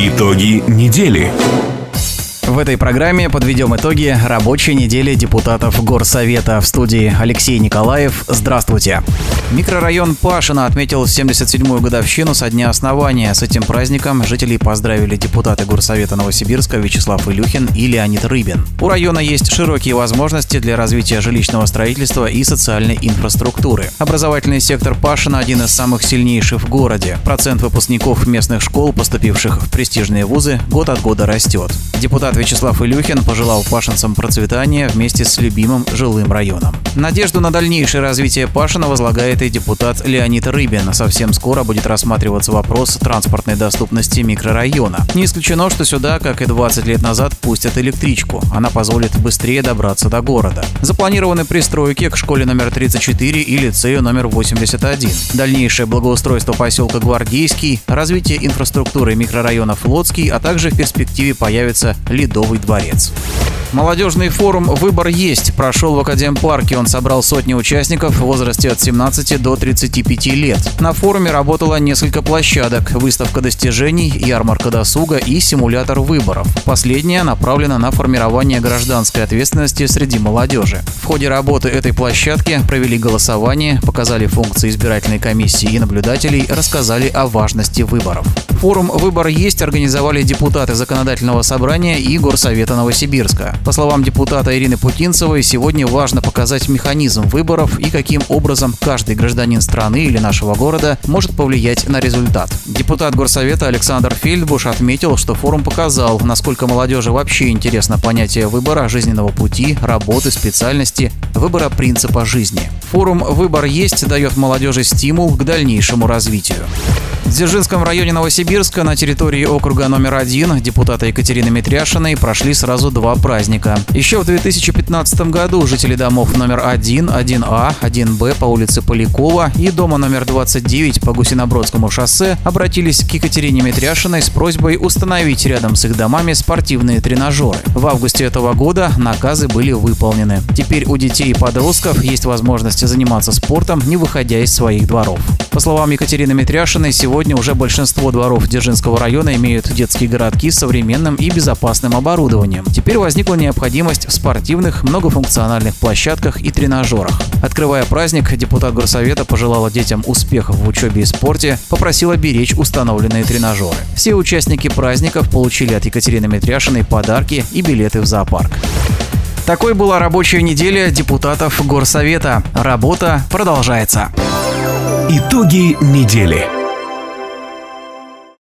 Итоги недели. В этой программе подведем итоги рабочей недели депутатов Горсовета. В студии Алексей Николаев. Здравствуйте. Микрорайон Пашино отметил 77-ю годовщину со дня основания. С этим праздником жителей поздравили депутаты Горсовета Новосибирска Вячеслав Илюхин и Леонид Рыбин. У района есть широкие возможности для развития жилищного строительства и социальной инфраструктуры. Образовательный сектор Пашино один из самых сильнейших в городе. Процент выпускников местных школ, поступивших в престижные вузы, год от года растет. Депутат Вячеслав Илюхин пожелал пашинцам процветания вместе с любимым жилым районом. Надежду на дальнейшее развитие Пашино возлагает и депутат Леонид Рыбин. Совсем скоро будет рассматриваться вопрос транспортной доступности микрорайона. Не исключено, что сюда, как и 20 лет назад, пустят электричку. Она позволит быстрее добраться до города. Запланированы пристройки к школе номер 34 и лицею номер 81. Дальнейшее благоустройство поселка Гвардейский, развитие инфраструктуры микрорайона Флотский, а также в перспективе появится Ледовый дворец. Молодежный форум «Выбор есть» прошел в Академпарке. Он собрал сотни участников в возрасте от 17 до 35 лет. На форуме работало несколько площадок: выставка достижений, ярмарка досуга и симулятор выборов. Последняя направлена на формирование гражданской ответственности среди молодежи. В ходе работы этой площадки провели голосование, показали функции избирательной комиссии и наблюдателей, рассказали о важности выборов. Форум «Выбор есть» организовали депутаты Законодательного собрания и Горсовета Новосибирска. По словам депутата Ирины Путинцевой, сегодня важно показать механизм выборов и каким образом каждый гражданин страны или нашего города может повлиять на результат. Депутат Горсовета Александр Фельдбуш отметил, что форум показал, насколько молодежи вообще интересно понятие выбора жизненного пути, работы, специальности, выбора принципа жизни. Форум «Выбор есть» дает молодежи стимул к дальнейшему развитию. В Дзержинском районе Новосибирска на территории округа номер 1 депутата Екатерины Митряшиной прошли сразу два праздника. Еще в 2015 году жители домов номер 1, 1А, 1Б по улице Полякова и дома номер 29 по Гусинобродскому шоссе обратились к Екатерине Митряшиной с просьбой установить рядом с их домами спортивные тренажеры. В августе этого года наказы были выполнены. Теперь у детей и подростков есть возможность заниматься спортом, не выходя из своих дворов. По словам Екатерины Митряшиной, сегодня уже большинство дворов Дзержинского района имеют детские городки с современным и безопасным оборудованием. Теперь возникла необходимость в спортивных многофункциональных площадках и тренажерах. Открывая праздник, депутат Горсовета пожелала детям успехов в учебе и спорте, попросила беречь установленные тренажеры. Все участники праздников получили от Екатерины Митряшиной подарки и билеты в зоопарк. Такой была рабочая неделя депутатов Горсовета. Работа продолжается. Итоги недели.